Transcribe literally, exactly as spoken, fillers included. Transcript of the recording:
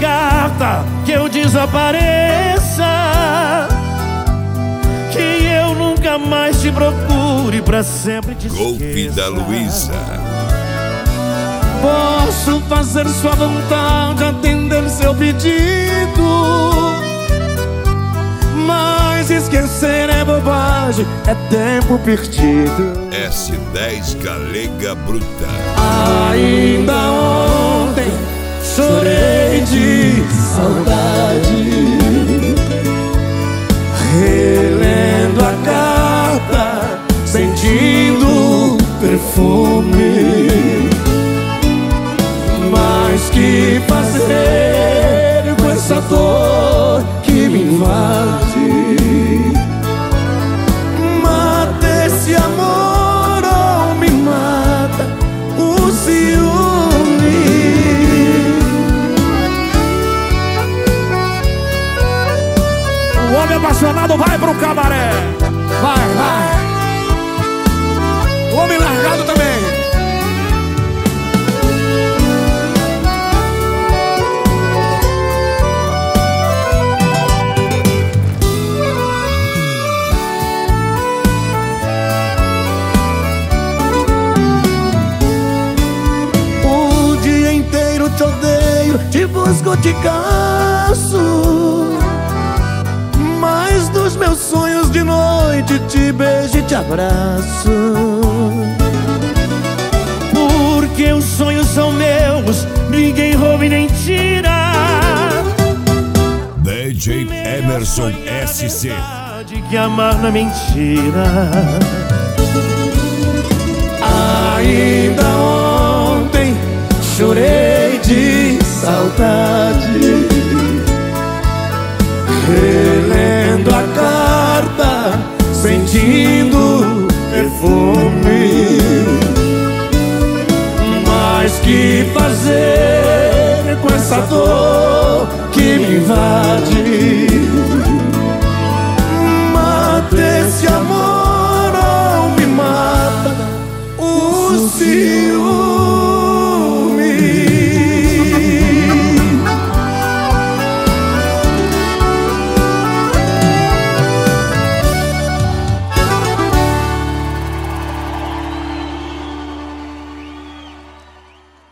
carta que eu desapareça, que eu nunca mais te procure, pra sempre te esqueça. Golpe da Luísa. Posso fazer sua vontade, atender seu pedido, mas esquecer é bobagem, é tempo perdido. S dez Galega Bruta. Ainda ontem chorei de saudade, relendo a carta, sentindo perfume. Mas que fazer com essa dor que me invade? Mata esse amor ou me mata o ciúme. O homem apaixonado vai pro cabaré. Vai, vai. O homem largado também. Te odeio, te busco, te caço, mas dos meus sonhos de noite te beijo e te abraço. Porque os sonhos são meus, ninguém rouba e nem tira. D J Emerson S C. Que amar na mentira. Ainda ontem chorei de saudade, relendo a carta, sentindo perfume. Mas que fazer com essa dor que me invade? Mata esse amor ou me mata o ciúme.